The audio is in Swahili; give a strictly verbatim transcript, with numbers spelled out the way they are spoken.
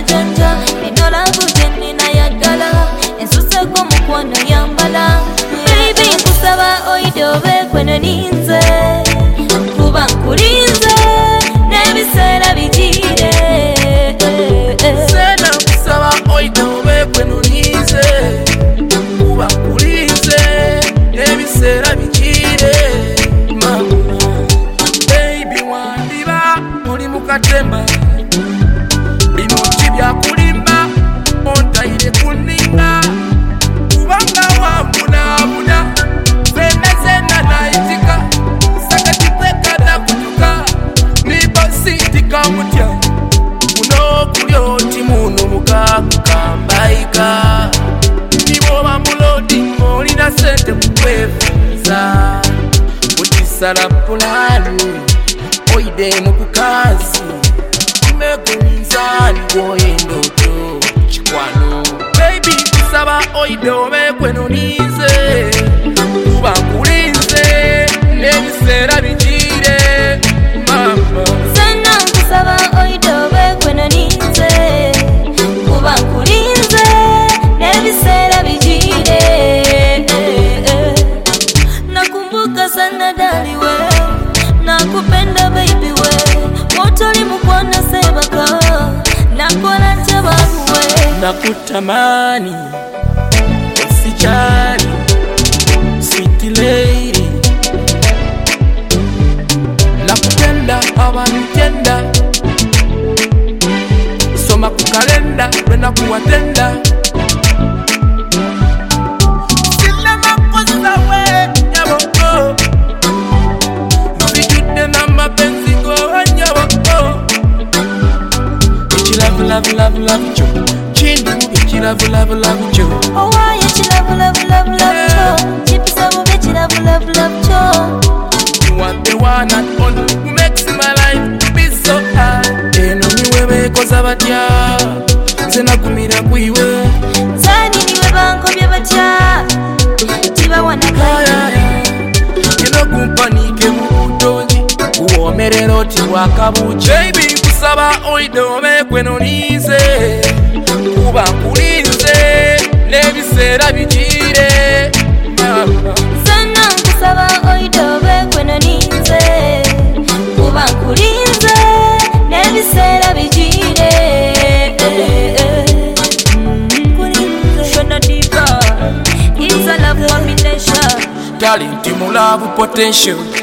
janja enola bujeni na yadala ensuse ko mukwano yambala baby kusaba oidobe kweno ninze kuba nkulinze nebisera bijire sena kusaba oidobe kweno ninze kuba nkulinze nebisera bijire mama baby wandiba muri mukatemba kulimba ontaire kuninga kubanga wambunabuna zena zena naitika sakatipekana kutuka nibasitika mutya kuno kulyoti munu mukakukambaika niboba mulodi olina sente kukwefuza mutisala pulani oide mukukazi megunzani goyendoto chikwano baby kusaba oidobe kweno nize kuba nkulinze nebisera bijire mama sana kusaba oidobe kweno nize kuba nkulinze nebisera bijire nakumbuka sana dali we nakupenda baby we motoli mukwana sebaka nakola chabawe nakutamani usijali sweet lady nakupenda abanitenda soma kukalenda wena kuwatenda sila makosa we nyaboko vijude na mapenzi go nyaboko love love love love cho chindu ichi love love love cho oh why ichi love love love love cho chipsa mu ichi love love love cho you are the one and only who makes my life to be so high eno niwewe koza batya zena kumira kuiwe zani niwe banko bye batya tiba wana kaya eno kumpanike mu donji uomerero ti wakabuchi baby kusaba oidobe kweno nize kuba nkulinze nebisera bijire mama sana kusaba oidobe kweno nize kuba nkulinze nebisera bijire kulinze shona diva it's a love combination darling timu love potential